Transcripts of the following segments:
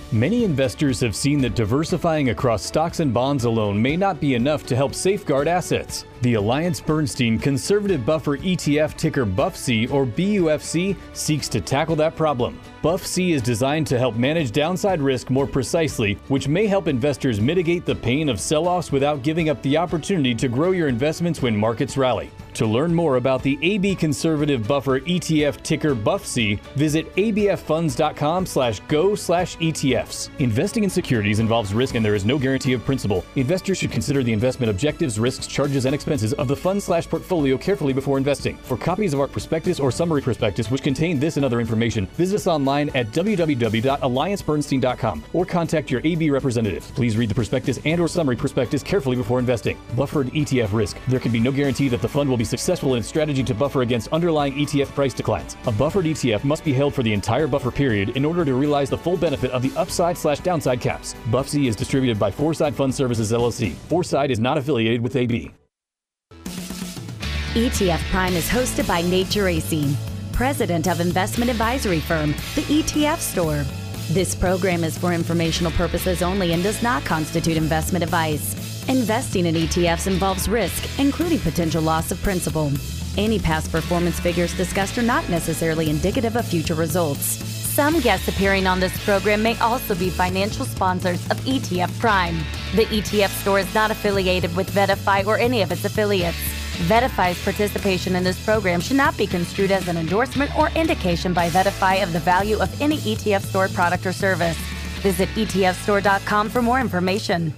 Many investors have seen that diversifying across stocks and bonds alone may not be enough to help safeguard assets. The AllianceBernstein Conservative Buffer ETF, ticker BUFC or BUFC, seeks to tackle that problem. BUFC is designed to help manage downside risk more precisely, which may help investors mitigate the pain of sell-offs without giving up the opportunity to grow your investments when markets rally. To learn more about the AB Conservative Buffer ETF, ticker BUFC, visit abffunds.com/go/ETFs. Investing in securities involves risk and there is no guarantee of principal. Investors should consider the investment objectives, risks, charges, and expenses of the fund/portfolio carefully before investing. For copies of our prospectus or summary prospectus, which contain this and other information, visit us online at www.alliancebernstein.com or contact your AB representative. Please read the prospectus and or summary prospectus carefully before investing. Buffered ETF risk. There can be no guarantee that the fund will be successful in its strategy to buffer against underlying ETF price declines. A buffered ETF must be held for the entire buffer period in order to realize the full benefit of the upside/downside caps. BUFC is distributed by Foreside Fund Services LLC. Foreside is not affiliated with AB. ETF Prime is hosted by Nate Geraci, president of investment advisory firm, The ETF Store. This program is for informational purposes only and does not constitute investment advice. Investing in ETFs involves risk, including potential loss of principal. Any past performance figures discussed are not necessarily indicative of future results. Some guests appearing on this program may also be financial sponsors of ETF Prime. The ETF Store is not affiliated with VettaFi or any of its affiliates. VettaFi's participation in this program should not be construed as an endorsement or indication by VettaFi of the value of any ETF Store product or service. Visit etfstore.com for more information.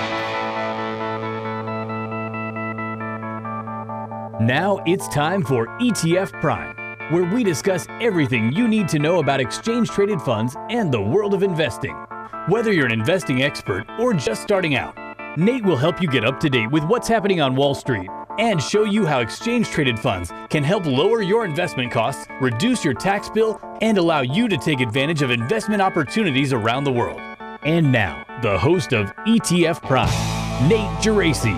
Now it's time for ETF Prime, where we discuss everything you need to know about exchange-traded funds and the world of investing. Whether you're an investing expert or just starting out, Nate will help you get up to date with what's happening on Wall Street and show you how exchange-traded funds can help lower your investment costs, reduce your tax bill, and allow you to take advantage of investment opportunities around the world. And now, the host of ETF Prime, Nate Geraci.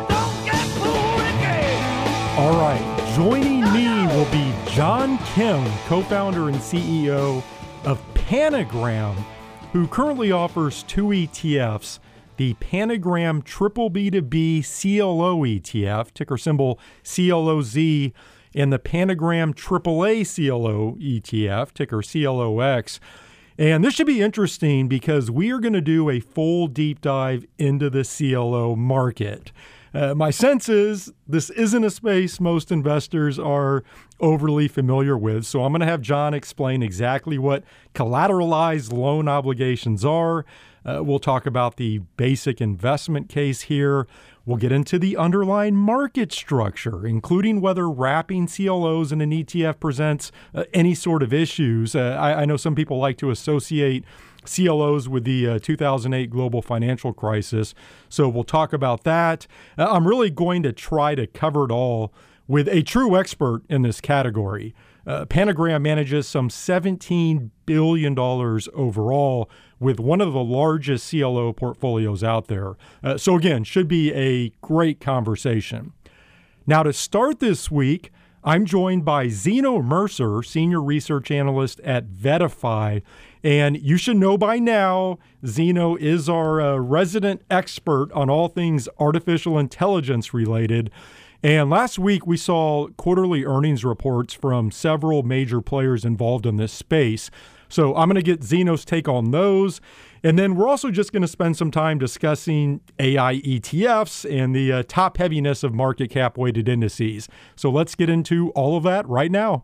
All right, joining me will be John Kim, co-founder and CEO of Panagram, who currently offers two ETFs, the Panagram Triple B2B CLO ETF, ticker symbol CLOZ, and the Panagram AAA CLO ETF, ticker CLOX. And this should be interesting because we are going to do a full deep dive into the CLO market. My sense is this isn't a space most investors are overly familiar with, so I'm going to have John explain exactly what collateralized loan obligations are. We'll talk about the basic investment case here. We'll get into the underlying market structure, including whether wrapping CLOs in an ETF presents any sort of issues. I know some people like to associate CLOs with the 2008 global financial crisis, so we'll talk about that. I'm really going to try to cover it all with a true expert in this category. Panagram manages some $17 billion overall with one of the largest CLO portfolios out there. So again, should be a great conversation. Now to start this week, I'm joined by Zeno Mercer, Senior Research Analyst at VettaFi. And you should know by now, Zeno is our resident expert on all things artificial intelligence related. And last week, we saw quarterly earnings reports from several major players involved in this space. So I'm going to get Zeno's take on those. And then we're also just going to spend some time discussing AI ETFs and the top heaviness of market cap weighted indices. So let's get into all of that right now.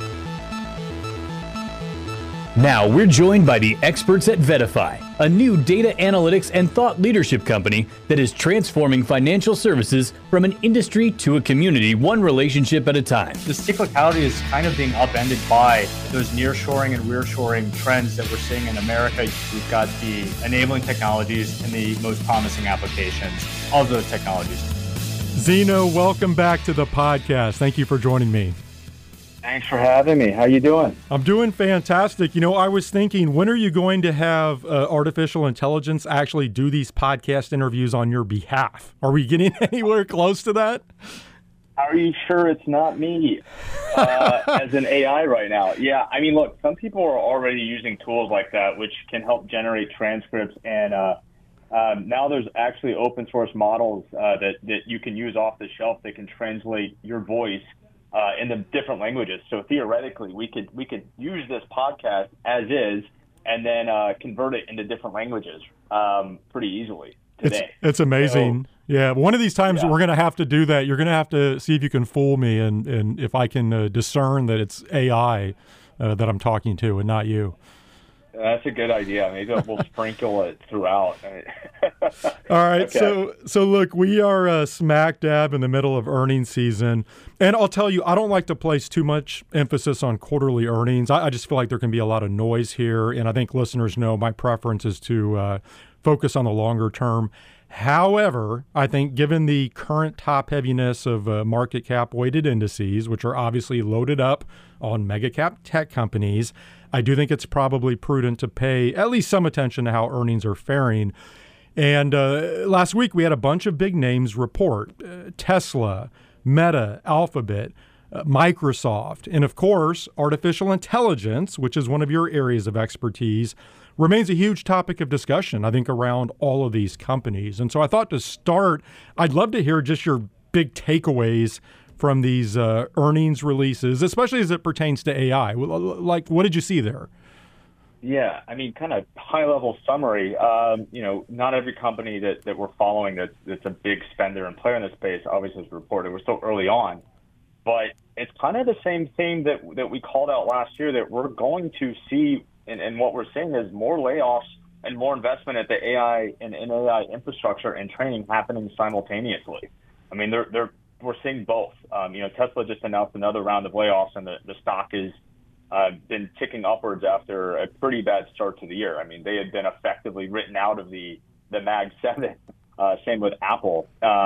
Now we're joined by the experts at VettaFi, a new data analytics and thought leadership company that is transforming financial services from an industry to a community, one relationship at a time. The cyclicality is kind of being upended by those nearshoring and rearshoring trends that we're seeing in America. We've got the enabling technologies and the most promising applications of those technologies. Zeno, welcome back to the podcast. Thank you for joining me. Thanks for having me. How you doing? I'm doing fantastic. You know, I was thinking, when are you going to have artificial intelligence actually do these podcast interviews on your behalf? Are we getting anywhere close to that? How are you sure it's not me as an AI right now? Yeah, I mean, look, some people are already using tools like that, which can help generate transcripts. And now there's actually open source models that you can use off the shelf that can translate your voice into different languages. So theoretically, we could use this podcast as is and then convert it into different languages pretty easily today. It's amazing. So, yeah, one of these times we're going to have to do that. You're going to have to see if you can fool me and if I can discern that it's AI that I'm talking to and not you. That's a good idea. Maybe we'll sprinkle it throughout. All right. Okay. So look, we are smack dab in the middle of earnings season. And I'll tell you, I don't like to place too much emphasis on quarterly earnings. I just feel like there can be a lot of noise here. And I think listeners know my preference is to focus on the longer term. However, I think given the current top heaviness of market cap weighted indices, which are obviously loaded up on mega cap tech companies, I do think it's probably prudent to pay at least some attention to how earnings are faring. And last week we had a bunch of big names report, Tesla, Meta, Alphabet, Microsoft, and of course, artificial intelligence, which is one of your areas of expertise, remains a huge topic of discussion, I think, around all of these companies. And so I thought to start, I'd love to hear just your big takeaways from these earnings releases, especially as it pertains to AI. Like, what did you see there? Yeah, I mean, kind of high-level summary. Not every company that we're following that's a big spender and player in the space obviously has reported. We're still early on. But it's kind of the same thing that we called out last year, that we're going to see, and what we're seeing is more layoffs and more investment at the AI and in AI infrastructure and training happening simultaneously. I mean, we're seeing both. Tesla just announced another round of layoffs, and the stock has been ticking upwards after a pretty bad start to the year. I mean, they had been effectively written out of the Mag 7. Same with Apple,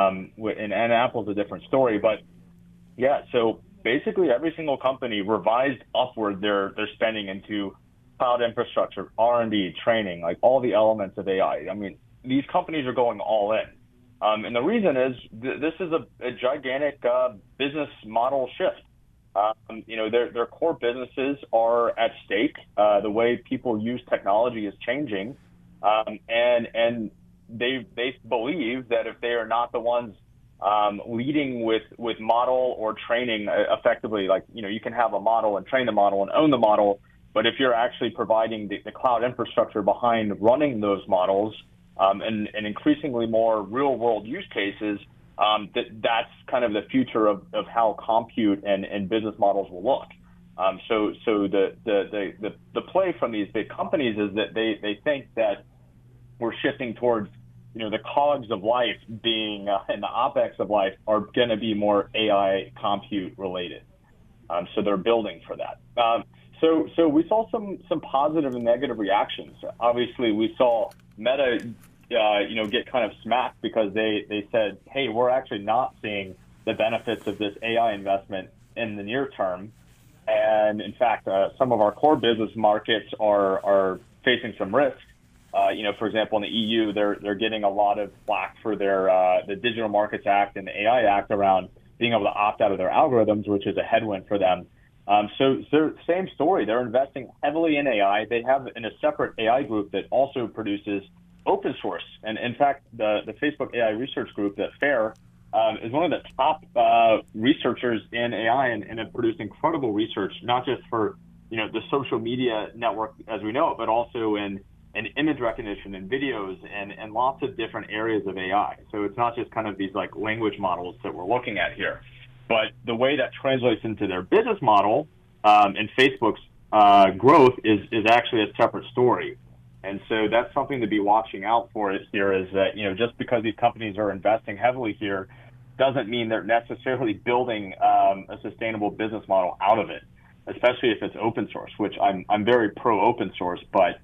and Apple's a different story. But yeah, so basically every single company revised upward their spending into cloud infrastructure, R&D, training, like all the elements of AI. I mean, these companies are going all in. And the reason is this is a gigantic business model shift. Their core businesses are at stake. The way people use technology is changing. And they believe that if they are not the ones leading with model or training effectively, like, you can have a model and train the model and own the model, but if you're actually providing the cloud infrastructure behind running those models and increasingly more real world use cases, that's kind of the future of how compute and business models will look. So the play from these big companies is that they think that we're shifting towards, the cogs of life being and the OpEx of life are going to be more AI compute related. So they're building for that. So we saw some positive and negative reactions. Obviously, we saw Meta, get kind of smacked because they said, hey, we're actually not seeing the benefits of this AI investment in the near term. And in fact, some of our core business markets are facing some risk. For example, in the EU, they're getting a lot of flack for their the Digital Markets Act and the AI Act around being able to opt out of their algorithms, which is a headwind for them. So same story. They're investing heavily in AI. They have a separate AI group that also produces open source. And in fact, the Facebook AI research group, that FAIR, is one of the top researchers in AI and have produced incredible research, not just for the social media network as we know it, but also in image recognition and videos and lots of different areas of AI. So it's not just kind of these like language models that we're looking at here, but the way that translates into their business model and Facebook's growth is actually a separate story. And so that's something to be watching out for here is that, just because these companies are investing heavily here doesn't mean they're necessarily building a sustainable business model out of it, especially if it's open source, which I'm very pro open source, but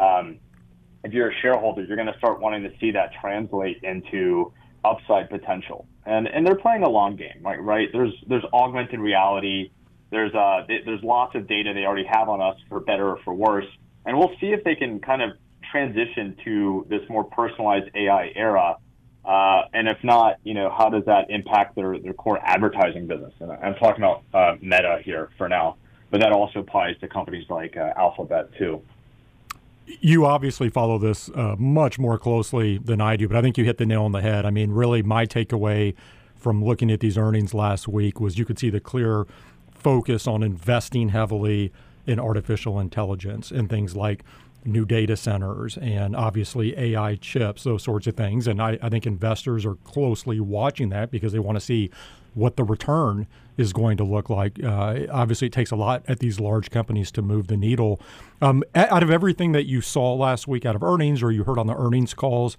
if you're a shareholder, you're going to start wanting to see that translate into upside potential. And they're playing a long game, right? There's augmented reality. There's lots of data they already have on us, for better or for worse. And we'll see if they can kind of transition to this more personalized AI era And if not, how does that impact their core advertising business? And I'm talking about Meta here for now, but that also applies to companies like Alphabet too. You obviously follow this much more closely than I do, but I think you hit the nail on the head. I mean, really, my takeaway from looking at these earnings last week was you could see the clear focus on investing heavily in artificial intelligence and things like new data centers and obviously AI chips, those sorts of things. And I think investors are closely watching that because they want to see what the return is going to look like. Obviously, it takes a lot at these large companies to move the needle. Out of everything that you saw last week out of earnings or you heard on the earnings calls,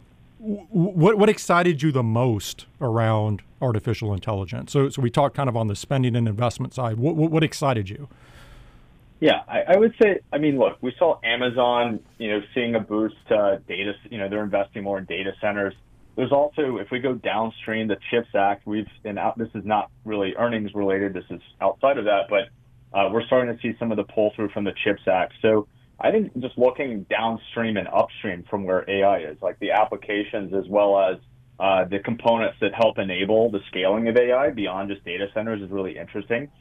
what excited you the most around artificial intelligence? So we talked kind of on the spending and investment side. What excited you? Yeah, I would say, look, we saw Amazon, seeing a boost to data, they're investing more in data centers. There's also, if we go downstream, the CHIPS Act, this is not really earnings related, this is outside of that, but we're starting to see some of the pull through from the CHIPS Act. So I think just looking downstream and upstream from where AI is, like the applications as well as the components that help enable the scaling of AI beyond just data centers is really interesting.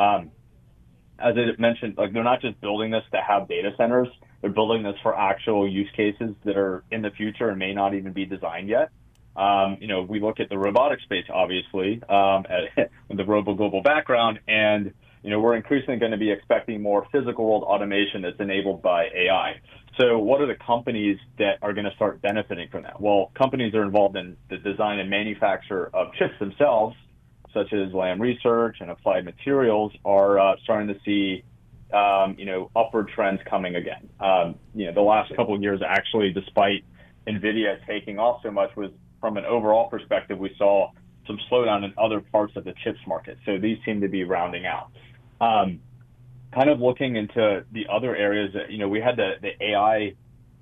As I mentioned, like they're not just building this to have data centers, they're building this for actual use cases that are in the future and may not even be designed yet. We look at the robotic space, obviously, with the Robo Global background, and we're increasingly going to be expecting more physical world automation that's enabled by AI. So what are the companies that are going to start benefiting from that? Well, companies that are involved in the design and manufacture of chips themselves, such as Lam Research and Applied Materials, are starting to see, upward trends coming again. The last couple of years, actually, despite NVIDIA taking off so much, was from an overall perspective, we saw some slowdown in other parts of the chips market. So these seem to be rounding out. Kind of looking into the other areas that, we had the AI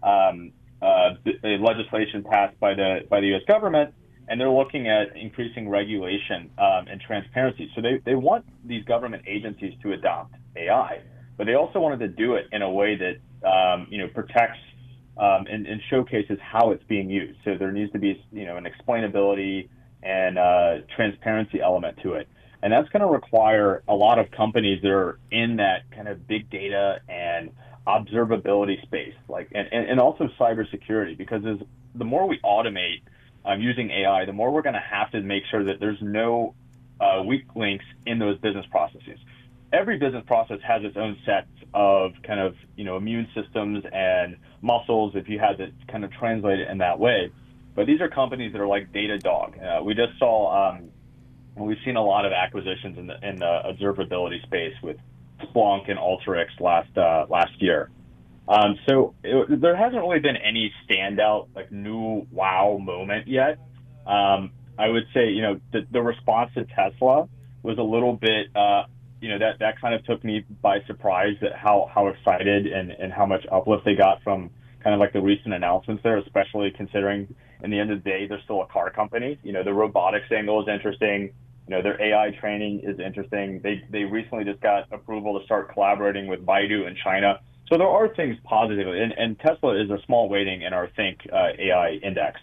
legislation passed by the U.S. government, and they're looking at increasing regulation and transparency. So they want these government agencies to adopt AI, but they also wanted to do it in a way that protects and showcases how it's being used. So there needs to be an explainability and transparency element to it. And that's going to require a lot of companies that are in that kind of big data and observability space, and also cybersecurity, because the more we automate using AI, the more we're going to have to make sure that there's no weak links in those business processes. Every business process has its own set of kind of, immune systems and muscles, if you had to kind of translate it in that way. But these are companies that are like Datadog. We just saw, we've seen a lot of acquisitions in the observability space with Splunk and Alteryx last year. So there hasn't really been any standout, new wow moment yet. I would say, the response to Tesla was a little bit, that kind of took me by surprise at how excited and how much uplift they got from kind of like the recent announcements there, especially considering in the end of the day, they're still a car company. The robotics angle is interesting. Their AI training is interesting. They recently just got approval to start collaborating with Baidu in China. So there are things positive, and Tesla is a small weighting in our Think AI index.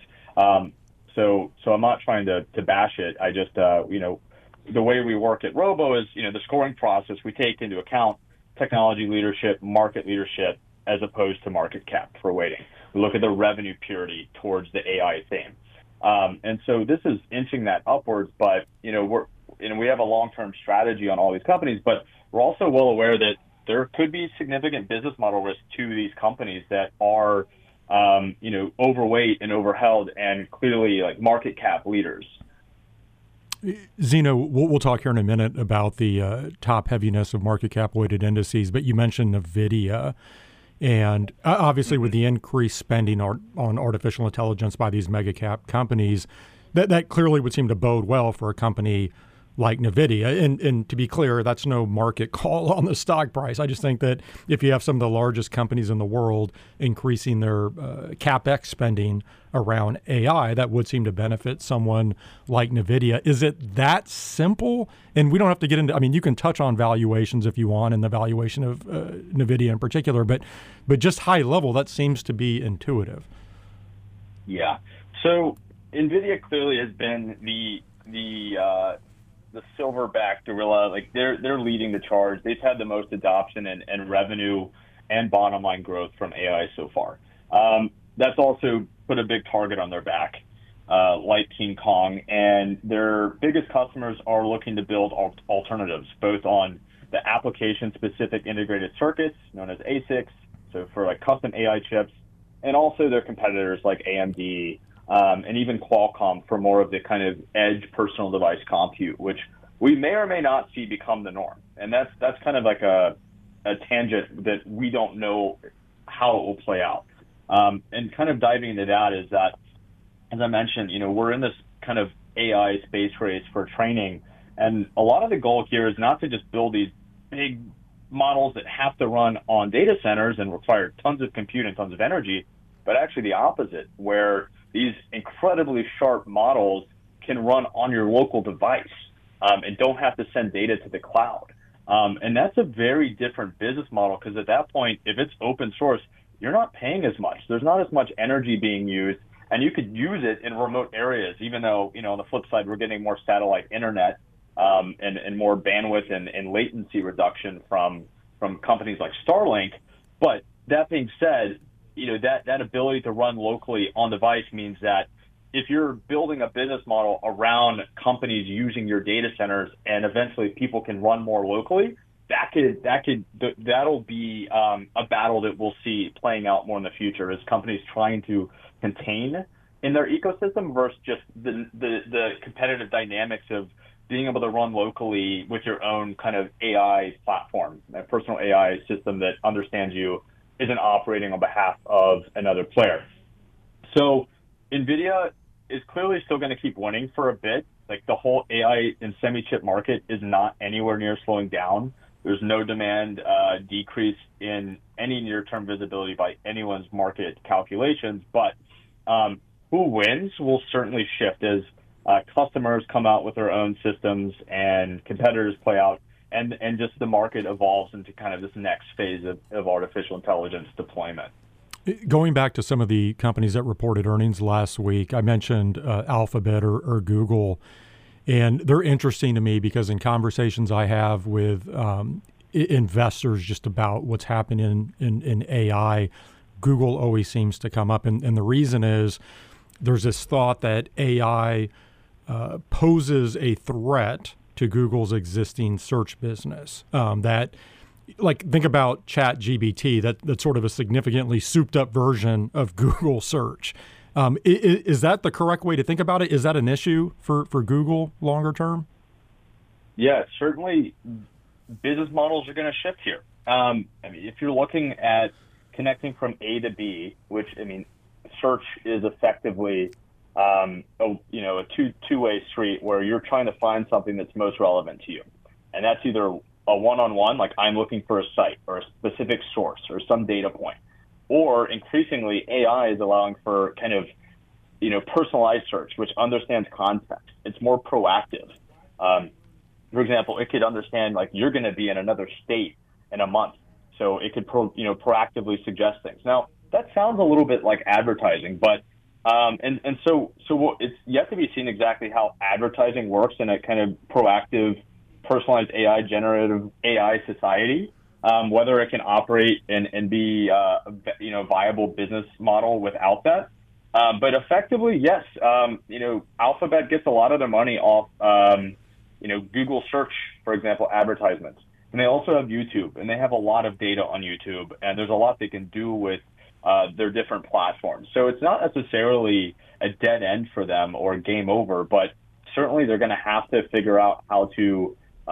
So I'm not trying to bash it. I just, the way we work at Robo is, the scoring process, we take into account technology leadership, market leadership, as opposed to market cap for weighting. We look at the revenue purity towards the AI theme. And so this is inching that upwards, but, we have a long-term strategy on all these companies, but we're also well aware that there could be significant business model risk to these companies that are, overweight and overheld and clearly market cap leaders. Zeno, we'll talk here in a minute about the top heaviness of market cap weighted indices, but you mentioned NVIDIA. And obviously with the increased spending on artificial intelligence by these mega cap companies, that clearly would seem to bode well for a company like NVIDIA. And to be clear, that's no market call on the stock price. I just think that if you have some of the largest companies in the world increasing their CapEx spending around AI, that would seem to benefit someone like NVIDIA. Is it that simple? And we don't have to get into, you can touch on valuations if you want and the valuation of NVIDIA in particular, but just high level, that seems to be intuitive. Yeah. So NVIDIA clearly has been the silverback gorilla. Like they're leading the charge. They've had the most adoption and revenue and bottom line growth from AI so far. That's also put a big target on their back, like King Kong. And their biggest customers are looking to build alternatives, both on the application-specific integrated circuits, known as ASICs, so for like custom AI chips, and also their competitors like AMD, and even Qualcomm for more of the kind of edge personal device compute, which we may or may not see become the norm. And that's kind of like a tangent that we don't know how it will play out. And kind of diving into that is that, as I mentioned, we're in this kind of AI space race for training. And a lot of the goal here is not to just build these big models that have to run on data centers and require tons of compute and tons of energy, but actually the opposite, where these incredibly sharp models can run on your local device and don't have to send data to the cloud. And that's a very different business model, because at that point, if it's open source, you're not paying as much. There's not as much energy being used, and you could use it in remote areas, even though, on the flip side, we're getting more satellite internet and more bandwidth and latency reduction from companies like Starlink. But that being said, that ability to run locally on device means that if you're building a business model around companies using your data centers and eventually people can run more locally, that'll be a battle that we'll see playing out more in the future as companies trying to contain in their ecosystem versus just the competitive dynamics of being able to run locally with your own kind of AI platform, a personal AI system that understands you, isn't operating on behalf of another player. So NVIDIA is clearly still going to keep winning for a bit. Like the whole AI and semi-chip market is not anywhere near slowing down. There's no demand decrease in any near-term visibility by anyone's market calculations, but who wins will certainly shift as customers come out with their own systems and competitors play out, and just the market evolves into kind of this next phase of artificial intelligence deployment. Going back to some of the companies that reported earnings last week, I mentioned Alphabet or Google, and they're interesting to me because in conversations I have with investors just about what's happening in AI, Google always seems to come up. And the reason is there's this thought that AI poses a threat to Google's existing search business. Think about ChatGPT, that's sort of a significantly souped up version of Google search. Is that the correct way to think about it? Is that an issue for Google longer term? Yeah, certainly business models are going to shift here. If you're looking at connecting from A to B, which, search is effectively a two-way street where you're trying to find something that's most relevant to you. And that's either a one-on-one, like I'm looking for a site or a specific source or some data point, or increasingly AI is allowing for kind of, personalized search, which understands context. It's more proactive. For example, it could understand like you're going to be in another state in a month. So it could, proactively suggest things. Now, that sounds a little bit like advertising, but so it's yet to be seen exactly how advertising works in a kind of proactive, personalized AI, generative AI society, whether it can operate and be a viable business model without that. But effectively, yes, Alphabet gets a lot of their money off, Google search, for example, advertisements. And they also have YouTube, and they have a lot of data on YouTube, and there's a lot they can do with their different platforms. So it's not necessarily a dead end for them or game over, but certainly they're going to have to figure out how to,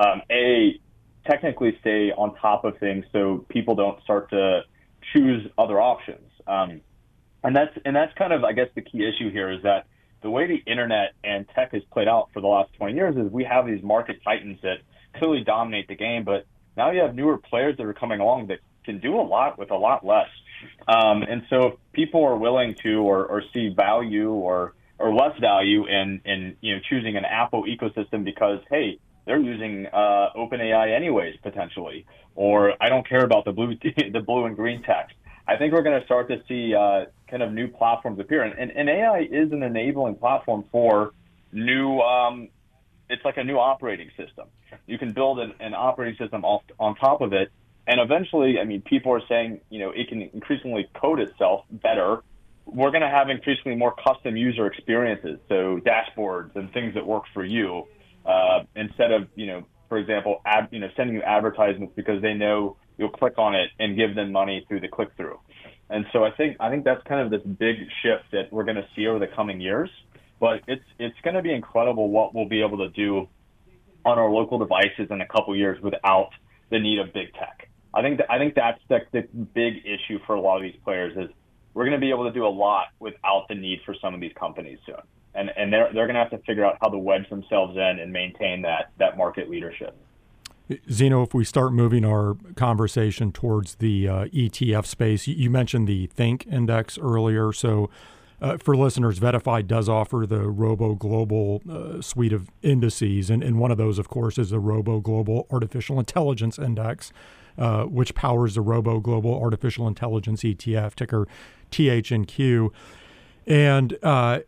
technically stay on top of things so people don't start to choose other options. And that's kind of, I guess, the key issue here is that the way the internet and tech has played out for the last 20 years is we have these market titans that clearly dominate the game, but now you have newer players that are coming along that can do a lot with a lot less. And so if people are willing to or see value or less value in choosing an Apple ecosystem because, hey, they're using OpenAI anyways, potentially, or I don't care about the blue and green text. I think we're going to start to see kind of new platforms appear. And AI is an enabling platform for new, it's like a new operating system. You can build an operating system on top of it. And eventually, I mean, people are saying, it can increasingly code itself better. We're going to have increasingly more custom user experiences, so dashboards and things that work for you, instead of, for example, sending you advertisements because they know you'll click on it and give them money through the click-through. And so I think that's kind of this big shift that we're going to see over the coming years. But it's going to be incredible what we'll be able to do on our local devices in a couple of years without the need of big tech. I think that's the big issue for a lot of these players is we're going to be able to do a lot without the need for some of these companies soon. And they're going to have to figure out how to wedge themselves in and maintain that market leadership. Zeno, if we start moving our conversation towards the ETF space, you mentioned the Think Index earlier. So for listeners, VettaFi does offer the Robo Global suite of indices. And one of those, of course, is the Robo Global Artificial Intelligence Index, which powers the Robo Global Artificial Intelligence ETF, ticker THNQ. And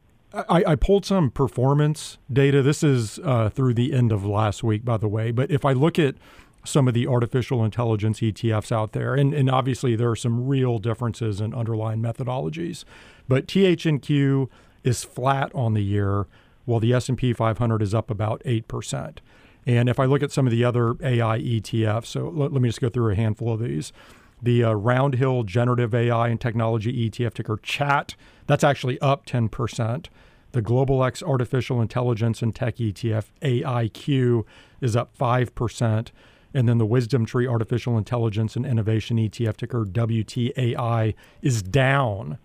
I pulled some performance data. This is through the end of last week, by the way. But if I look at some of the artificial intelligence ETFs out there, and obviously there are some real differences in underlying methodologies, but THNQ is flat on the year, while the S&P 500 is up about 8%. And if I look at some of the other AI ETFs, so let me just go through a handful of these. The Roundhill Generative AI and Technology ETF, ticker CHAT, that's actually up 10%. The Global X Artificial Intelligence and Tech ETF, AIQ, is up 5%. And then the Wisdom Tree Artificial Intelligence and Innovation ETF, ticker WTAI, is down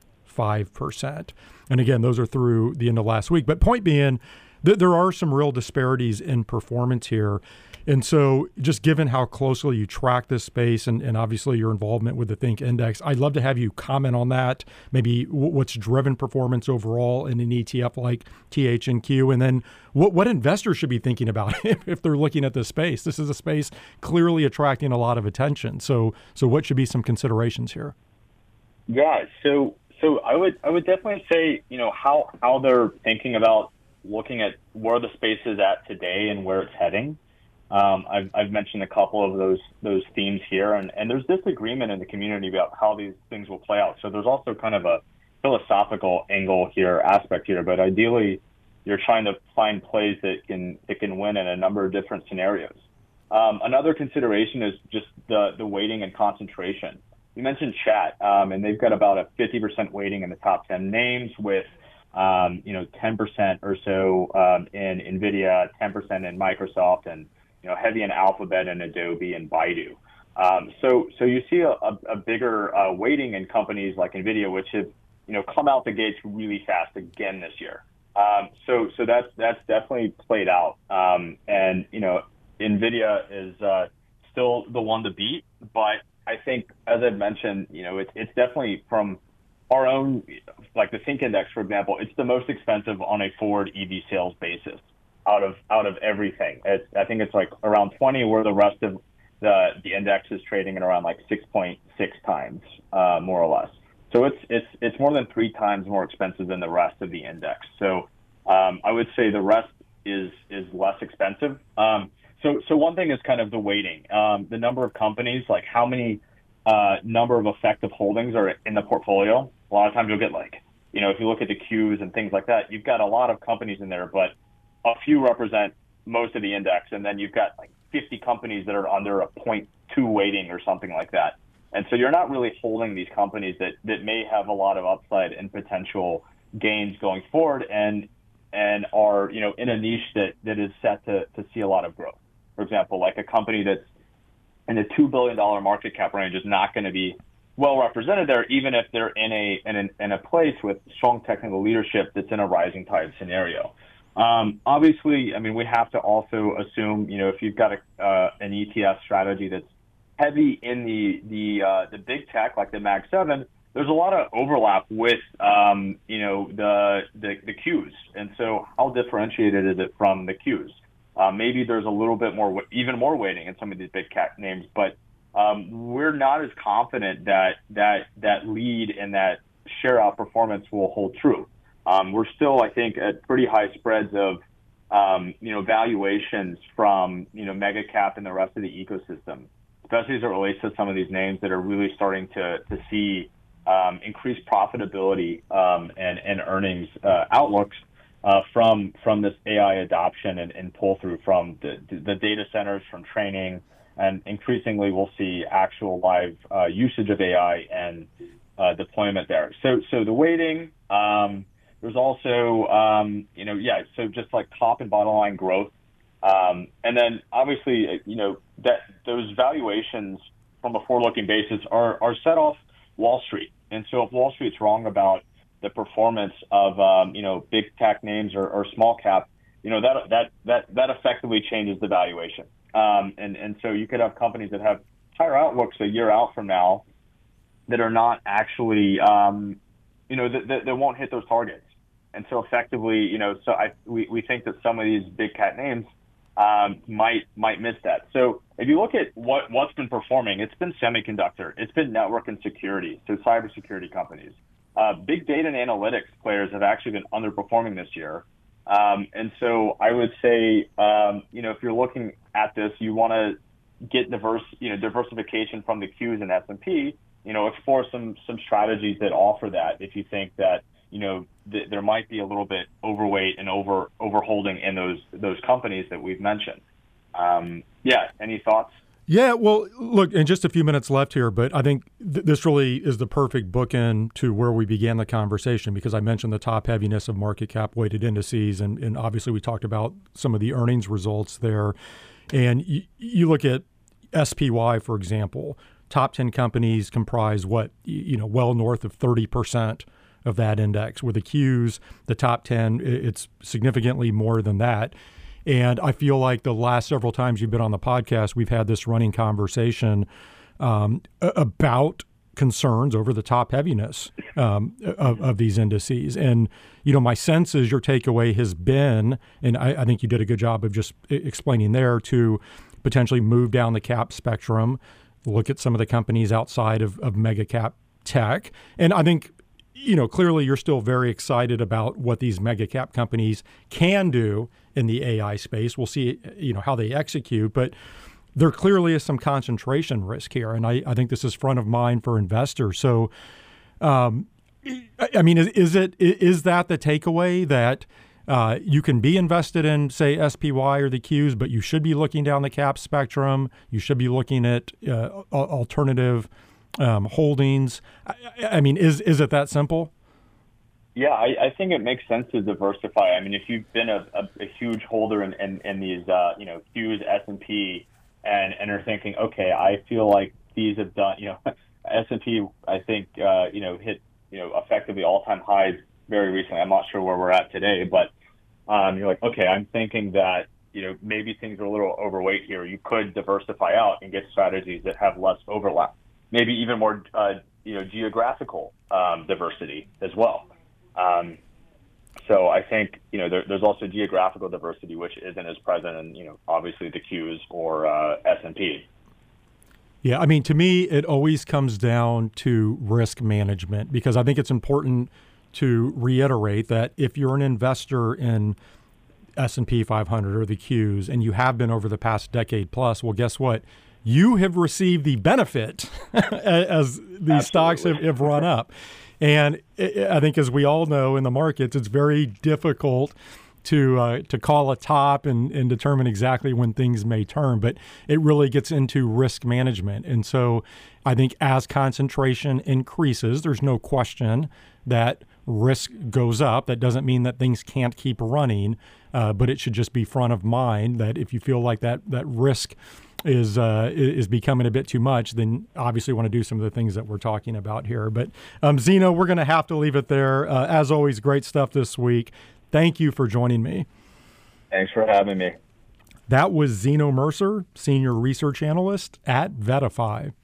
5%. And again, those are through the end of last week. But point being, there are some real disparities in performance here. And so just given how closely you track this space and obviously your involvement with the Think Index, I'd love to have you comment on that, maybe what's driven performance overall in an ETF like THNQ, and then what investors should be thinking about if they're looking at this space. This is a space clearly attracting a lot of attention. So what should be some considerations here? Yeah, so I would definitely say, how they're thinking about looking at where the space is at today and where it's heading. I've mentioned a couple of those themes here, and there's disagreement in the community about how these things will play out. So there's also kind of a philosophical aspect here, but ideally you're trying to find plays that can win in a number of different scenarios. Another consideration is just the weighting and concentration. You mentioned Chat, and they've got about a 50% weighting in the top 10 names with 10% or so in NVIDIA, 10% in Microsoft, and heavy in Alphabet and Adobe and Baidu. So you see a bigger weighting in companies like NVIDIA, which have come out the gates really fast again this year. So that's definitely played out. And NVIDIA is still the one to beat, but I think, as I've mentioned, it's definitely from our own, like the Think Index, for example, it's the most expensive on a forward EV sales basis out of everything. I think it's like around 20, where the rest of the index is trading at around like 6.6 times, more or less. So it's more than 3 times more expensive than the rest of the index. So I would say the rest is less expensive. So one thing is kind of the weighting, the number of companies, like how many number of effective holdings are in the portfolio. A lot of times you'll get if you look at the Qs and things like that, you've got a lot of companies in there, but a few represent most of the index. And then you've got like 50 companies that are under a 0.2 weighting or something like that. And so you're not really holding these companies that may have a lot of upside and potential gains going forward and are, in a niche that is set to see a lot of growth. For example, like a company that's in a $2 billion market cap range is not going to be well represented there, even if they're in a place with strong technical leadership that's in a rising tide scenario. Obviously, I mean, we have to also assume, if you've got an ETF strategy that's heavy in the big tech, like the Mag 7, there's a lot of overlap with, the Qs. And so how differentiated is it from the Qs? Maybe there's a little bit more, even more weighting in some of these big cap names, but we're not as confident that lead in that share outperformance will hold true. We're still, I think, at pretty high spreads of valuations from mega cap and the rest of the ecosystem, especially as it relates to some of these names that are really starting to see increased profitability and earnings outlooks from this AI adoption and pull through from the data centers, from training, and increasingly we'll see actual live usage of AI and deployment there. So the weighting, there's also so just like top and bottom line growth, and then obviously that those valuations from a forward-looking basis are set off Wall Street. And so if Wall Street's wrong about the performance of big tech names or small cap, that effectively changes the valuation. And so you could have companies that have higher outlooks a year out from now that are not actually that won't hit those targets. And so effectively, we think that some of these big cap names might miss that. So if you look at what's been performing, it's been semiconductor, it's been network and security, so cybersecurity companies. Big data and analytics players have actually been underperforming this year. And so I would say, if you're looking at this, you want to get diversification from the Qs and S&P, explore some strategies that offer that if you think that, there might be a little bit overweight and overholding in those companies that we've mentioned. Any thoughts? Yeah, well, look, in just a few minutes left here, but I think this really is the perfect bookend to where we began the conversation, because I mentioned the top heaviness of market cap weighted indices, and obviously we talked about some of the earnings results there. And you look at SPY, for example, top 10 companies comprise well north of 30% of that index. With the Qs, the top 10, it's significantly more than that. And I feel like the last several times you've been on the podcast, we've had this running conversation about concerns over the top heaviness of these indices. And, my sense is your takeaway has been, and I think you did a good job of just explaining there, to potentially move down the cap spectrum, look at some of the companies outside of mega cap tech. And I think, clearly you're still very excited about what these mega cap companies can do in the AI space. We'll see, how they execute, but there clearly is some concentration risk here. And I think this is front of mind for investors. So, is that the takeaway, that you can be invested in, say, SPY or the Qs, but you should be looking down the cap spectrum? You should be looking at alternative holdings. Is it that simple? Yeah, I think it makes sense to diversify. If you've been a huge holder in these, Qs, S&P, and are thinking, okay, I feel like these have done, S&P, I think, hit, effectively all-time highs very recently. I'm not sure where we're at today, but you're like, okay, I'm thinking that, maybe things are a little overweight here. You could diversify out and get strategies that have less overlap, maybe even more, geographical diversity as well. So I think, there's also geographical diversity, which isn't as present in, obviously the Qs or S&P. Yeah, to me, it always comes down to risk management, because I think it's important to reiterate that if you're an investor in S&P 500 or the Qs, and you have been over the past decade plus, well, guess what? You have received the benefit as these stocks have run up. And I think, as we all know in the markets, it's very difficult to call a top and determine exactly when things may turn. But it really gets into risk management. And so I think as concentration increases, there's no question that risk goes up. That doesn't mean that things can't keep running, but it should just be front of mind that if you feel like that risk is becoming a bit too much, then obviously want to do some of the things that we're talking about here. But Zeno, we're going to have to leave it there. As always, great stuff this week. Thank you for joining me. Thanks for having me. That was Zeno Mercer, Senior Research Analyst at VettaFi.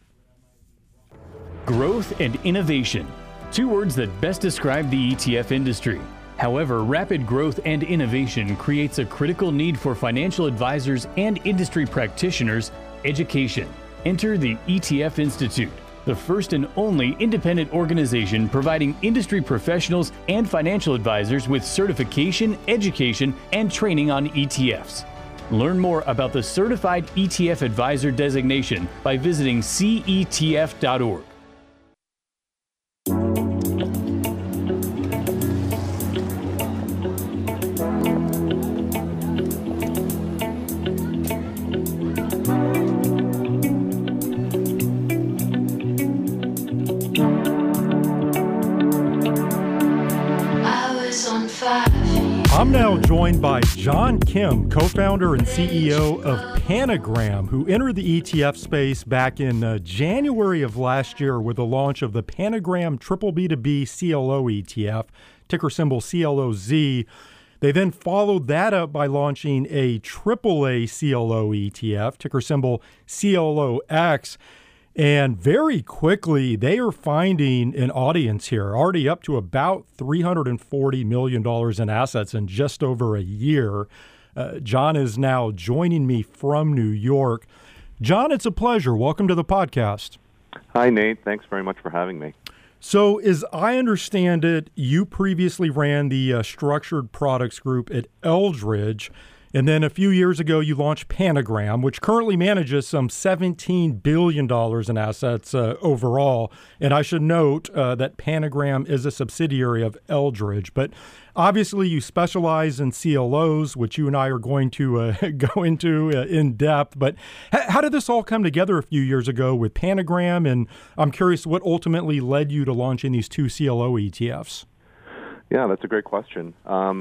Growth and innovation, two words that best describe the ETF industry. However, rapid growth and innovation creates a critical need for financial advisors and industry practitioners' education. Enter the ETF Institute, the first and only independent organization providing industry professionals and financial advisors with certification, education, and training on ETFs. Learn more about the Certified ETF Advisor designation by visiting cetf.org. I'm now joined by John Kim, co-founder and CEO of Panagram, who entered the ETF space back in January of last year with the launch of the Panagram BBB CLO ETF, ticker symbol CLOZ. They then followed that up by launching a AAA CLO ETF, ticker symbol CLOX. And very quickly, they are finding an audience here, already up to about $340 million in assets in just over a year. John is now joining me from New York. John, it's a pleasure. Welcome to the podcast. Hi, Nate. Thanks very much for having me. So as I understand it, you previously ran the structured products group at Eldridge. And then a few years ago, you launched Panagram, which currently manages some $17 billion in assets overall. And I should note that Panagram is a subsidiary of Eldridge. But obviously, you specialize in CLOs, which you and I are going to go into in depth. But how did this all come together a few years ago with Panagram? And I'm curious what ultimately led you to launching these two CLO ETFs. Yeah, that's a great question.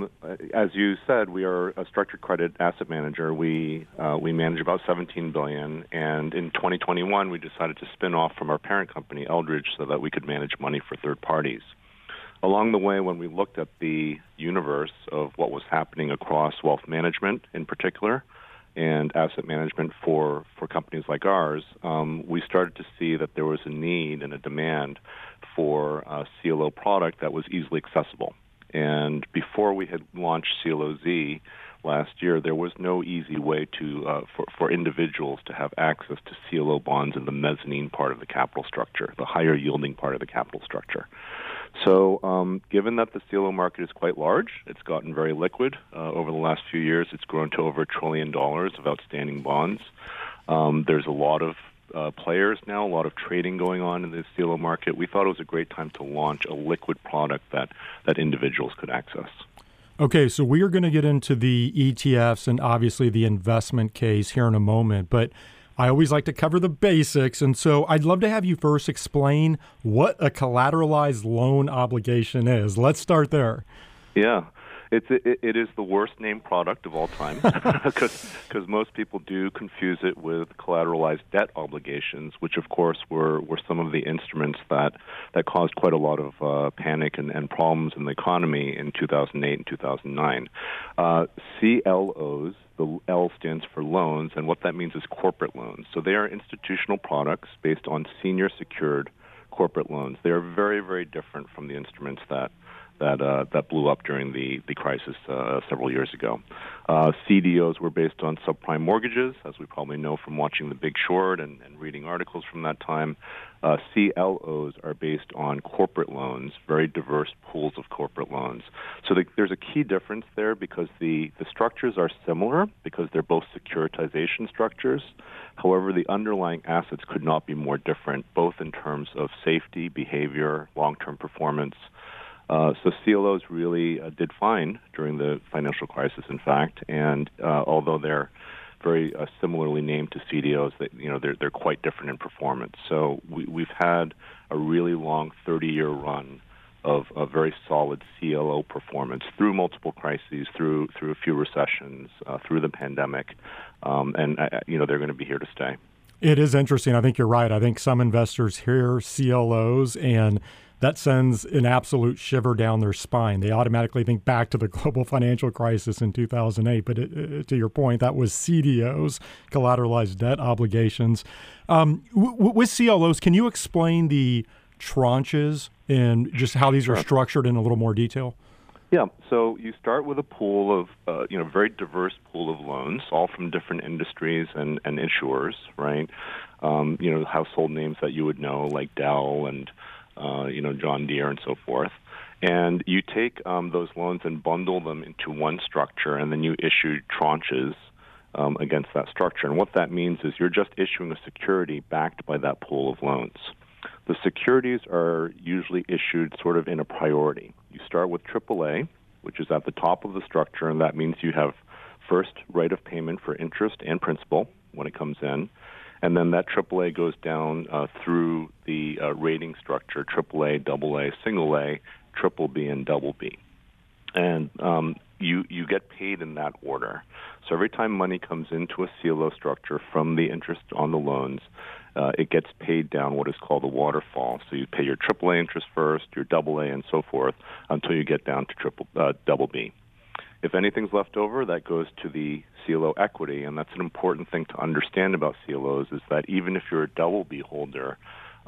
As you said, we are a structured credit asset manager. We manage about $17 billion, and in 2021, we decided to spin off from our parent company, Eldridge, so that we could manage money for third parties. Along the way, when we looked at the universe of what was happening across wealth management in particular and asset management for companies like ours, we started to see that there was a need and a demand for a CLO product that was easily accessible. And before we had launched CLOZ last year, there was no easy way to for individuals to have access to CLO bonds in the mezzanine part of the capital structure, the higher yielding part of the capital structure. So given that the CLO market is quite large, it's gotten very liquid. Over the last few years, it's grown to over $1 trillion of outstanding bonds. There's a lot of players now, a lot of trading going on in the CLO market. We thought it was a great time to launch a liquid product that individuals could access. Okay, so we are going to get into the ETFs and obviously the investment case here in a moment, but I always like to cover the basics, and so I'd love to have you first explain what a collateralized loan obligation is. Let's start there. Yeah. It is the worst named product of all time because most people do confuse it with collateralized debt obligations, which of course were some of the instruments that caused quite a lot of panic and problems in the economy in 2008 and 2009. CLOs, the L stands for loans, and what that means is corporate loans. So they are institutional products based on senior secured corporate loans. They are very, very different from the instruments that blew up during the crisis several years ago. CDOs were based on subprime mortgages, as we probably know from watching The Big Short and reading articles from that time. CLOs are based on corporate loans, very diverse pools of corporate loans. So there's a key difference there because the structures are similar because they're both securitization structures. However, the underlying assets could not be more different, both in terms of safety, behavior, long-term performance. So CLOs really did fine during the financial crisis, in fact, and although they're very similarly named to CDOs, they're quite different in performance. So we've had a really long 30-year run of a very solid CLO performance through multiple crises, through a few recessions, through the pandemic, and they're going to be here to stay. It is interesting. I think you're right. I think some investors hear CLOs and that sends an absolute shiver down their spine. They automatically think back to the global financial crisis in 2008. But to your point, that was CDOs, collateralized debt obligations. With CLOs, can you explain the tranches and just how these are structured in a little more detail? Yeah, so you start with a pool of, very diverse pool of loans, all from different industries and issuers, right? Household names that you would know, like Dell and, John Deere and so forth. And you take those loans and bundle them into one structure, and then you issue tranches against that structure. And what that means is you're just issuing a security backed by that pool of loans. The securities are usually issued sort of in a priority. You start with AAA, which is at the top of the structure, and that means you have first right of payment for interest and principal when it comes in. And then that AAA goes down through the rating structure, AAA, AA, single A, triple B, and double B. And you get paid in that order. So every time money comes into a CLO structure from the interest on the loans, it gets paid down what is called a waterfall. So you pay your AAA interest first, your AA, and so forth, until you get down to double B. If anything's left over, that goes to the CLO equity, and that's an important thing to understand about CLOs, is that even if you're a double B holder,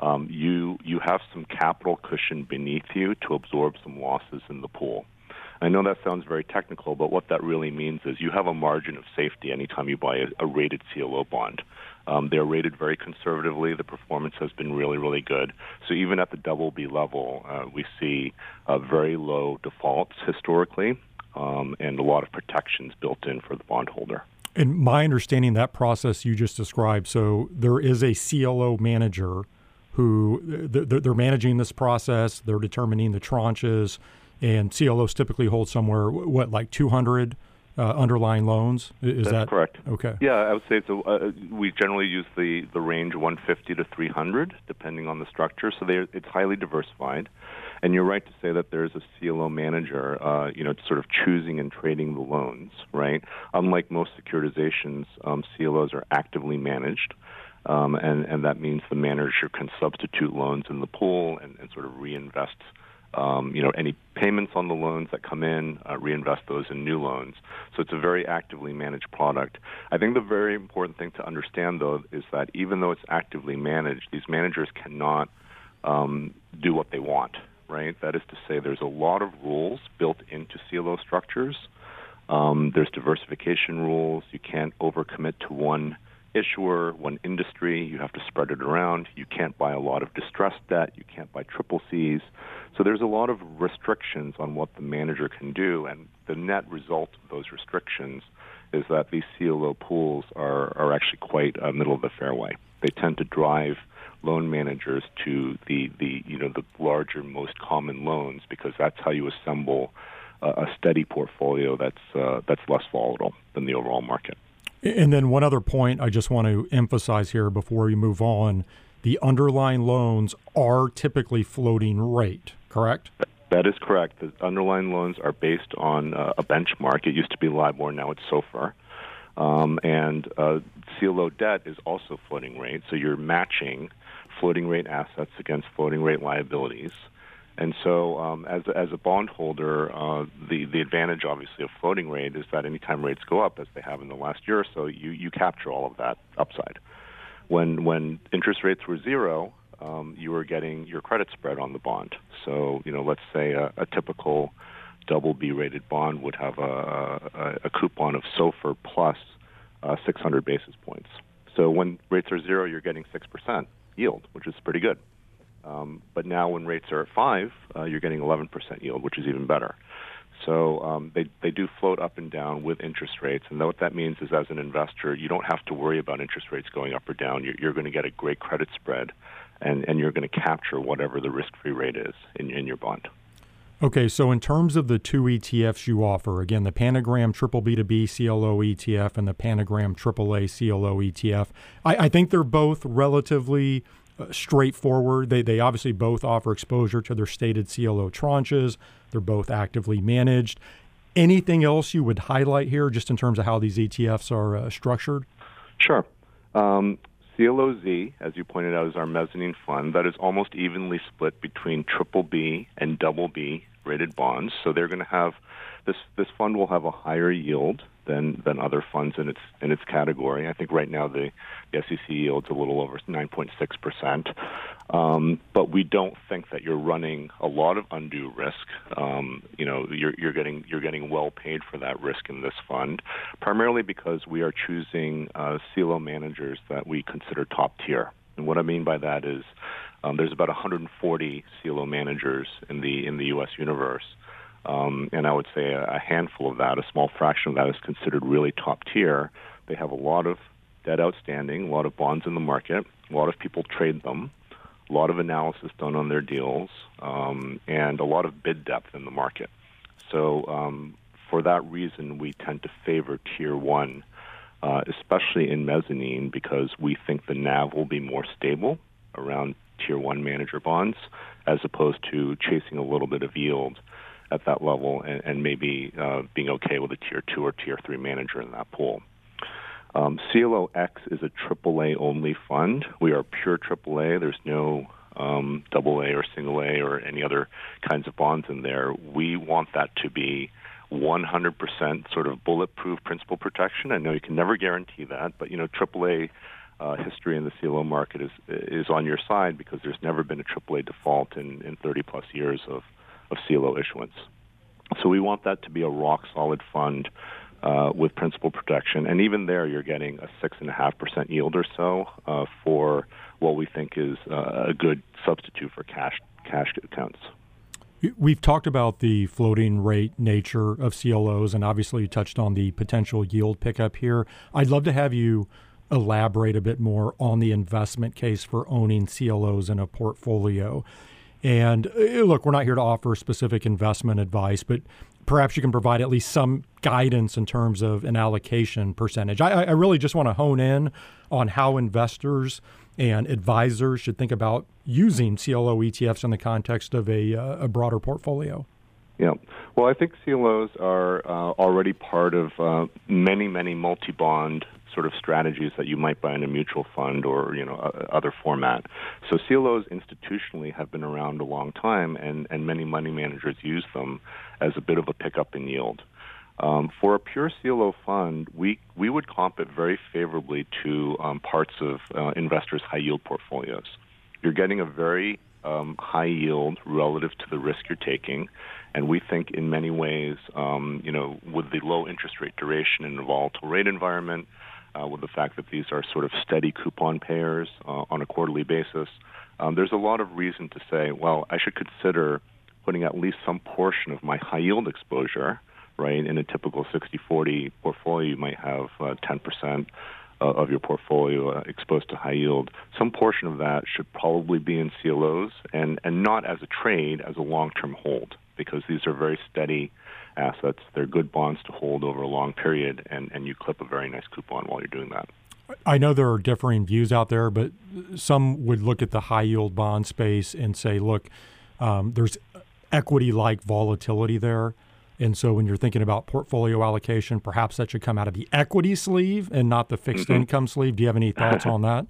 you have some capital cushion beneath you to absorb some losses in the pool. I know that sounds very technical, but what that really means is you have a margin of safety anytime you buy a rated CLO bond. They're rated very conservatively. The performance has been really, really good. So even at the double B level, we see very low defaults historically, and a lot of protections built in for the bondholder. And my understanding, that process you just described, so there is a CLO manager who they're managing this process, they're determining the tranches, and CLOs typically hold somewhere, like 200 underlying loans? That's correct. Okay. Yeah, I would say we generally use the range 150 to 300, depending on the structure. So it's highly diversified. And you're right to say that there's a CLO manager, sort of choosing and trading the loans, right? Unlike most securitizations, CLOs are actively managed. And that means the manager can substitute loans in the pool and sort of reinvest any payments on the loans that come in, reinvest those in new loans. So it's a very actively managed product. I think the very important thing to understand, though, is that even though it's actively managed, these managers cannot do what they want, right? That is to say, there's a lot of rules built into CLO structures. There's diversification rules. You can't overcommit to one issuer, one industry. You have to spread it around. You can't buy a lot of distressed debt. You can't buy triple Cs. So there's a lot of restrictions on what the manager can do, and the net result of those restrictions is that these CLO pools are actually quite middle of the fairway. They tend to drive loan managers to the larger, most common loans, because that's how you assemble a steady portfolio that's less volatile than the overall market. And then one other point I just want to emphasize here before we move on, the underlying loans are typically floating rate, correct? That is correct. The underlying loans are based on a benchmark. It used to be LIBOR, now it's SOFR. And CLO debt is also floating rate, so you're matching floating rate assets against floating rate liabilities. And so as a bondholder, the advantage, obviously, of floating rate is that anytime rates go up, as they have in the last year or so, you capture all of that upside. When interest rates were zero, you were getting your credit spread on the bond. So, let's say a typical double B-rated bond would have a coupon of SOFR plus 600 basis points. So when rates are zero, you're getting 6% yield, which is pretty good. But now when rates are at 5, you're getting 11% yield, which is even better. So they do float up and down with interest rates. And what that means is, as an investor, you don't have to worry about interest rates going up or down. You're going to get a great credit spread, and you're going to capture whatever the risk-free rate is in your bond. Okay, so in terms of the two ETFs you offer, again, the Panagram Triple B2B CLO ETF and the Panagram AAA CLO ETF, I think they're both relatively straightforward. They obviously both offer exposure to their stated CLO tranches. They're both actively managed. Anything else you would highlight here just in terms of how these ETFs are structured? Sure. CLOZ, as you pointed out, is our mezzanine fund that is almost evenly split between triple B and double B rated bonds. So they're going to have this fund will have a higher yield than other funds in its category. I think right now the SEC yield's a little over 9.6%. But we don't think that you're running a lot of undue risk. You're getting well paid for that risk in this fund, primarily because we are choosing CLO managers that we consider top tier. And what I mean by that is there's about 140 CLO managers in the U.S. universe. And I would say a handful of that, a small fraction of that, is considered really top tier. They have a lot of debt outstanding, a lot of bonds in the market, a lot of people trade them, a lot of analysis done on their deals, and a lot of bid depth in the market. So for that reason, we tend to favor tier one, especially in mezzanine, because we think the NAV will be more stable around tier one manager bonds as opposed to chasing a little bit of yield at that level and maybe being okay with a tier two or tier three manager in that pool. CLOX is a AAA only fund. We are pure AAA. There's no AA or single A or any other kinds of bonds in there. We want that to be 100% sort of bulletproof principal protection. I know you can never guarantee that, but AAA history in the CLO market is on your side because there's never been a AAA default in 30 plus years of CLO issuance. So we want that to be a rock-solid fund with principal protection. And even there, you're getting a 6.5% yield or so for what we think is a good substitute for cash accounts. We've talked about the floating rate nature of CLOs, and obviously you touched on the potential yield pickup here. I'd love to have you elaborate a bit more on the investment case for owning CLOs in a portfolio. And look, we're not here to offer specific investment advice, but perhaps you can provide at least some guidance in terms of an allocation percentage. I really just want to hone in on how investors and advisors should think about using CLO ETFs in the context of a broader portfolio. Yeah. Well, I think CLOs are already part of many multi-bond sort of strategies that you might buy in a mutual fund or other format. So CLOs institutionally have been around a long time, and many money managers use them as a bit of a pickup in yield. For a pure CLO fund, we would comp it very favorably to parts of investors' high yield portfolios. You're getting a very high yield relative to the risk you're taking, and we think in many ways, with the low interest rate duration in a volatile rate environment, with the fact that these are sort of steady coupon payers on a quarterly basis, there's a lot of reason to say, well, I should consider putting at least some portion of my high yield exposure, right? In a typical 60-40 portfolio, you might have 10% of your portfolio exposed to high yield. Some portion of that should probably be in CLOs and not as a trade, as a long-term hold, because these are very steady assets. They're good bonds to hold over a long period, and you clip a very nice coupon while you're doing that. I know there are differing views out there, but some would look at the high yield bond space and say, look, there's equity-like volatility there. And so when you're thinking about portfolio allocation, perhaps that should come out of the equity sleeve and not the fixed income sleeve. Do you have any thoughts on that?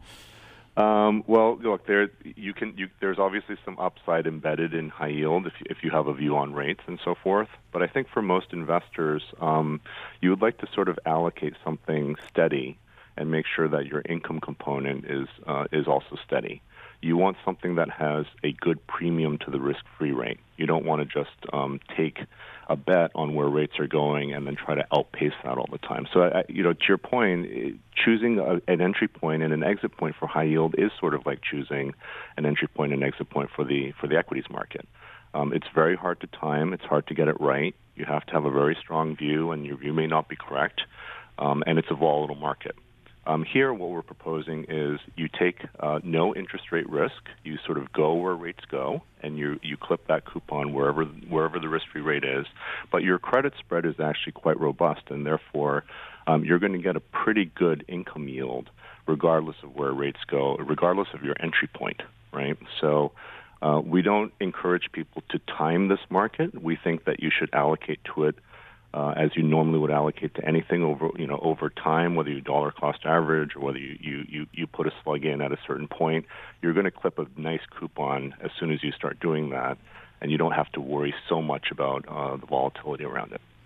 Well, look, there's obviously some upside embedded in high yield if you have a view on rates and so forth. But I think for most investors, you would like to sort of allocate something steady and make sure that your income component is also steady. You want something that has a good premium to the risk-free rate. You don't want to just take a bet on where rates are going and then try to outpace that all the time. So, to your point, choosing an entry point and an exit point for high yield is sort of like choosing an entry point and exit point for the equities market. It's very hard to time. It's hard to get it right. You have to have a very strong view, and your view may not be correct. And it's a volatile market. Here, what we're proposing is you take no interest rate risk. You sort of go where rates go, and you clip that coupon wherever the risk-free rate is. But your credit spread is actually quite robust, and therefore you're going to get a pretty good income yield regardless of where rates go, regardless of your entry point, right? So we don't encourage people to time this market. We think that you should allocate to it as you normally would allocate to anything over time, whether you dollar cost average or whether you put a slug in at a certain point. You're going to clip a nice coupon as soon as you start doing that, and you don't have to worry so much about the volatility around it.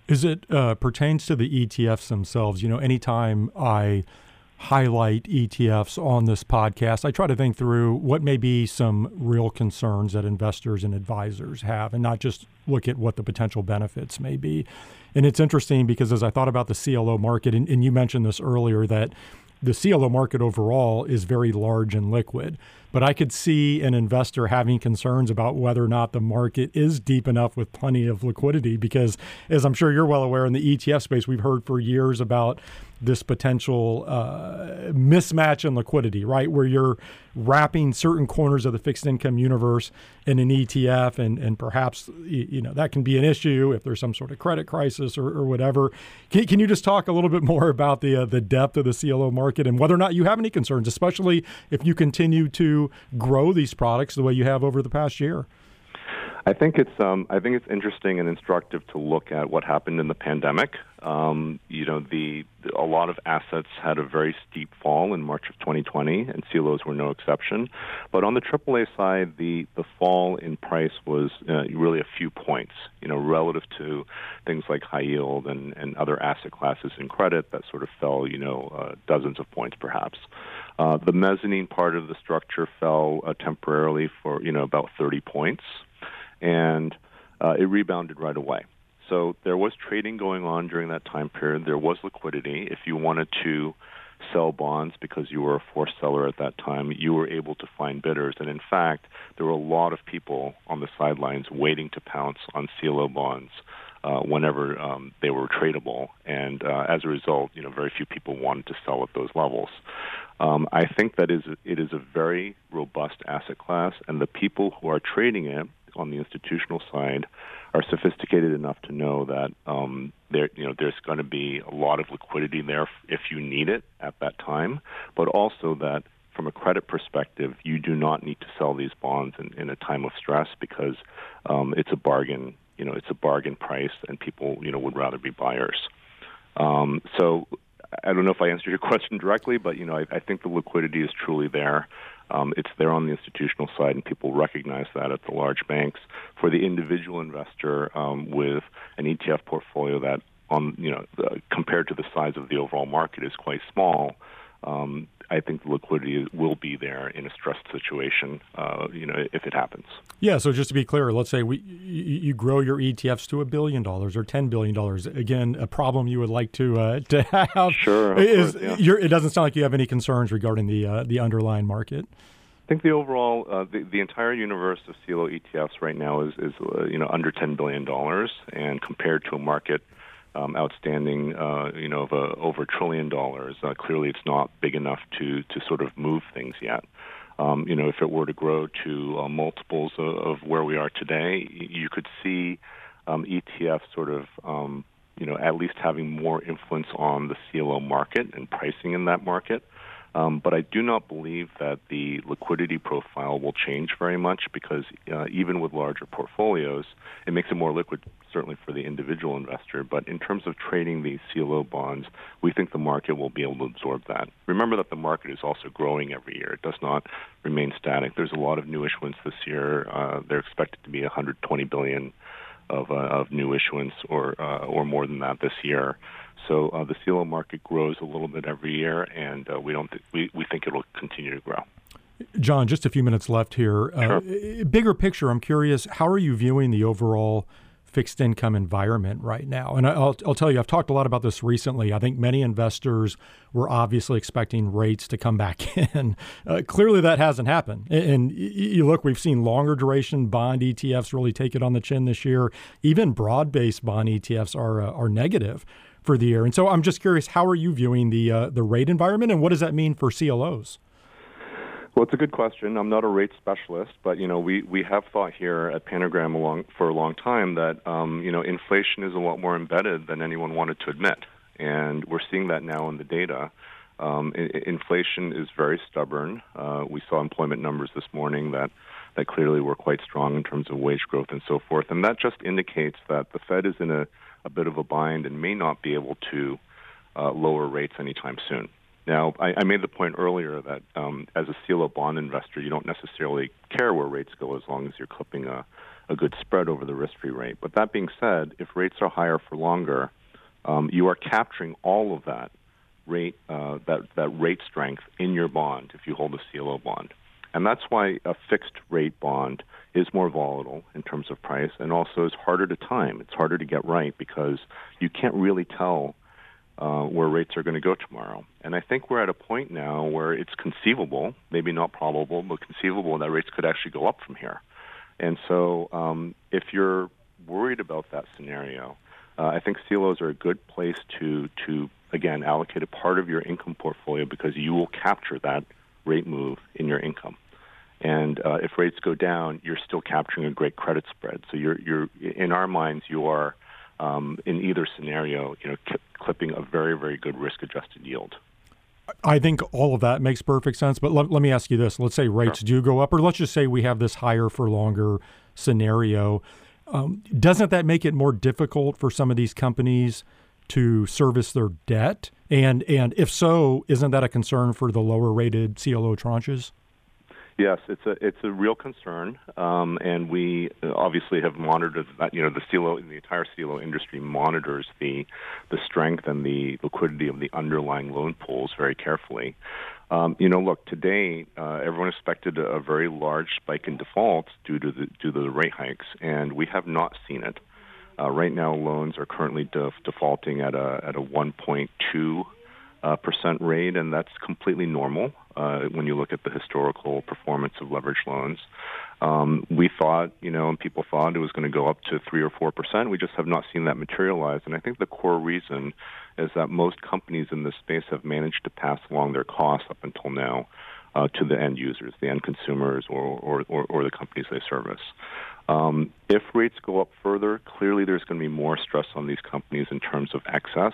As it pertains to the ETFs themselves, anytime I highlight ETFs on this podcast, I try to think through what may be some real concerns that investors and advisors have and not just look at what the potential benefits may be. And it's interesting because as I thought about the CLO market, and you mentioned this earlier, that the CLO market overall is very large and liquid, but I could see an investor having concerns about whether or not the market is deep enough with plenty of liquidity because, as I'm sure you're well aware, in the ETF space, we've heard for years about this potential mismatch in liquidity, right, where you're wrapping certain corners of the fixed income universe in an ETF, and perhaps that can be an issue if there's some sort of credit crisis or whatever. Can you just talk a little bit more about the depth of the CLO market and whether or not you have any concerns, especially if you continue to grow these products the way you have over the past year? I think it's interesting and instructive to look at what happened in the pandemic. A lot of assets had a very steep fall in March of 2020, and CLOs were no exception. But on the AAA side, the fall in price was really a few points, relative to things like high yield and other asset classes in credit that sort of fell, dozens of points perhaps. The mezzanine part of the structure fell temporarily for about 30 points. And it rebounded right away. So there was trading going on during that time period. There was liquidity. If you wanted to sell bonds because you were a forced seller at that time, you were able to find bidders. And in fact, there were a lot of people on the sidelines waiting to pounce on CLO bonds whenever they were tradable. And as a result, very few people wanted to sell at those levels. I think that it is a very robust asset class, and the people who are trading it on the institutional side are sophisticated enough to know that there's going to be a lot of liquidity there if you need it at that time, but also that from a credit perspective, you do not need to sell these bonds in a time of stress because it's a bargain. It's a bargain price, and people would rather be buyers. So I don't know if I answered your question directly, but I think the liquidity is truly there. It's there on the institutional side, and people recognize that at the large banks. For the individual investor with an ETF portfolio that, compared to the size of the overall market, is quite small, I think the liquidity will be there in a stressed situation, if it happens. Yeah. So just to be clear, let's say you grow your ETFs to $1 billion or $10 billion. Again, a problem you would like to have. Sure. It doesn't sound like you have any concerns regarding the underlying market. I think the overall, the entire universe of CLO ETFs right now is under $10 billion, and compared to a market outstanding, of over $1 trillion. Clearly, it's not big enough to sort of move things yet. If it were to grow to multiples of where we are today, you could see ETFs sort of, at least having more influence on the CLO market and pricing in that market. But I do not believe that the liquidity profile will change very much because even with larger portfolios, it makes it more liquid, certainly for the individual investor. But in terms of trading these CLO bonds, we think the market will be able to absorb that. Remember that the market is also growing every year. It does not remain static. There's a lot of new issuance this year. They're expected to be $120 billion of new issuance or more than that this year. So the CLO market grows a little bit every year, and we think it will continue to grow. John, just a few minutes left here. Sure. Bigger picture, I'm curious, how are you viewing the overall fixed income environment right now? And I'll tell you, I've talked a lot about this recently. I think many investors were obviously expecting rates to come back in. Clearly, that hasn't happened. And you look, we've seen longer duration bond ETFs really take it on the chin this year. Even broad-based bond ETFs are negative for the year. And so I'm just curious, how are you viewing the rate environment, and what does that mean for CLOs? Well, it's a good question. I'm not a rate specialist, but we have thought here at Panagram for a long time that inflation is a lot more embedded than anyone wanted to admit, and we're seeing that now in the data. Inflation is very stubborn. We saw employment numbers this morning that clearly were quite strong in terms of wage growth and so forth, and that just indicates that the Fed is in a bit of a bind and may not be able to lower rates anytime soon. Now, I made the point earlier that as a CLO bond investor, you don't necessarily care where rates go as long as you're clipping a a good spread over the risk-free rate. But that being said, if rates are higher for longer, you are capturing all of that rate strength in your bond if you hold a CLO bond. And that's why a fixed rate bond is more volatile in terms of price, and also is harder to time. It's harder to get right because you can't really tell where rates are going to go tomorrow. And I think we're at a point now where it's conceivable, maybe not probable, but conceivable that rates could actually go up from here. And so if you're worried about that scenario, I think CLOs are a good place to again, allocate a part of your income portfolio because you will capture that rate move in your income. And if rates go down, you're still capturing a great credit spread. So you're in our minds, you are in either scenario, clipping a very, very good risk-adjusted yield. I think all of that makes perfect sense. But let me ask you this: let's say rates do go up, or let's just say we have this higher for longer scenario. Doesn't that make it more difficult for some of these companies to service their debt? And if so, isn't that a concern for the lower rated CLO tranches? Yes, it's a real concern, and we obviously have monitored that. The entire CLO industry monitors the strength and the liquidity of the underlying loan pools very carefully. Look, today everyone expected a very large spike in defaults due to the rate hikes, and we have not seen it. Right now, loans are currently defaulting at a 1.2% rate, and that's completely normal when you look at the historical performance of leveraged loans. We thought, and people thought it was going to go up to 3 or 4%. We just have not seen that materialize. And I think the core reason is that most companies in this space have managed to pass along their costs up until now to the end users, the end consumers, or the companies they service. If rates go up further, clearly there's going to be more stress on these companies in terms of excess.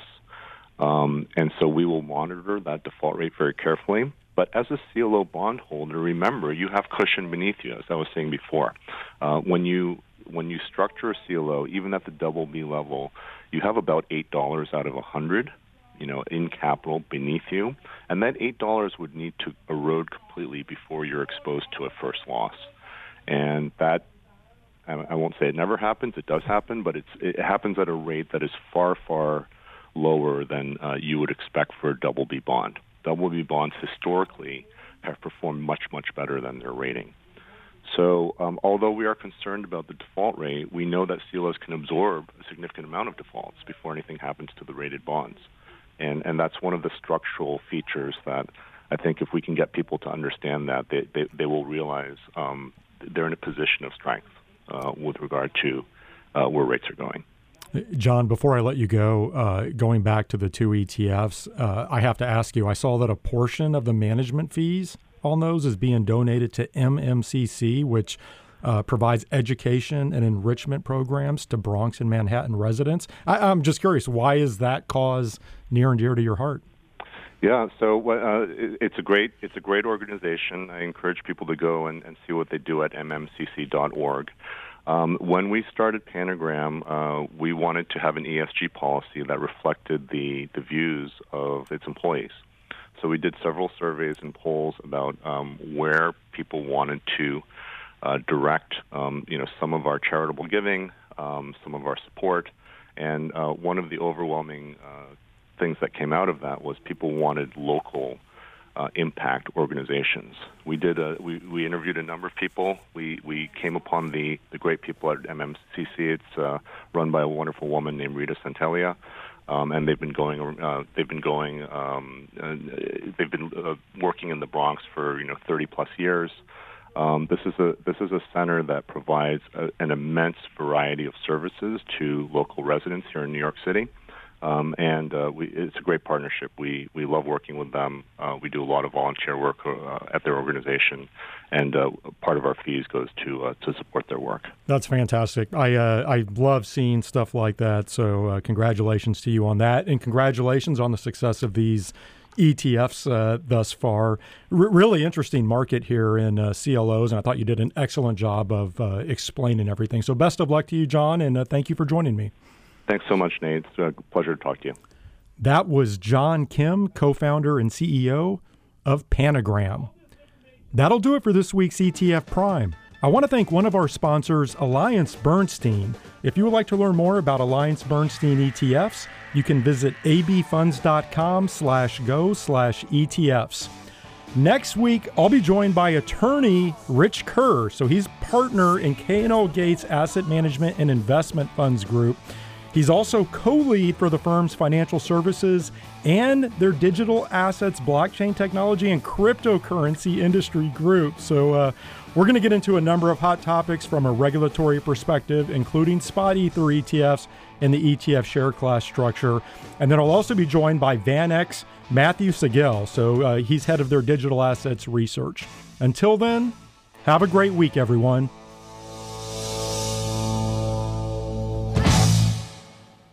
And so we will monitor that default rate very carefully. But as a CLO bondholder, remember, you have cushion beneath you, as I was saying before. When you structure a CLO, even at the BB level, you have about $8 out of 100, in capital beneath you. And that $8 would need to erode completely before you're exposed to a first loss. And that, I won't say it never happens. It does happen, but it happens at a rate that is far, far lower than you would expect for a BB bond. BB bonds historically have performed much, much better than their rating. So although we are concerned about the default rate, we know that CLOs can absorb a significant amount of defaults before anything happens to the rated bonds. And that's one of the structural features that I think if we can get people to understand that, they will realize they're in a position of strength with regard to where rates are going. John, before I let you go, going back to the two ETFs, I have to ask you, I saw that a portion of the management fees on those is being donated to MMCC, which provides education and enrichment programs to Bronx and Manhattan residents. I'm just curious, why is that cause near and dear to your heart? Yeah, so it's a great organization. I encourage people to go and see what they do at mmcc.org. When we started Panagram, we wanted to have an ESG policy that reflected the views of its employees. So we did several surveys and polls about where people wanted to direct, some of our charitable giving, some of our support, and one of the overwhelming things that came out of that was people wanted local impact organizations. We interviewed a number of people. We came upon the great people at MMCC. It's run by a wonderful woman named Rita Santelia, and they've been working in the Bronx for 30 plus years. This is a center that provides an immense variety of services to local residents here in New York City. It's a great partnership. We love working with them. We do a lot of volunteer work at their organization, and part of our fees goes to support their work. That's fantastic. I love seeing stuff like that. So congratulations to you on that, and congratulations on the success of these ETFs thus far. Really interesting market here in CLOs, and I thought you did an excellent job of explaining everything. So best of luck to you, John, and thank you for joining me. Thanks so much, Nate. It's a pleasure to talk to you. That was John Kim, co-founder and CEO of Panagram. That'll do it for this week's ETF Prime. I want to thank one of our sponsors, AllianceBernstein. If you would like to learn more about AllianceBernstein ETFs, you can visit abfunds.com/go/ETFs. Next week, I'll be joined by attorney Rich Kerr. So he's partner in K&L Gates Asset Management and Investment Funds Group. He's also co-lead for the firm's financial services and their digital assets, blockchain technology, and cryptocurrency industry group. So we're going to get into a number of hot topics from a regulatory perspective, including spot Ether ETFs and the ETF share class structure. And then I'll also be joined by VanEck's Matthew Sigel. So he's head of their digital assets research. Until then, have a great week, everyone.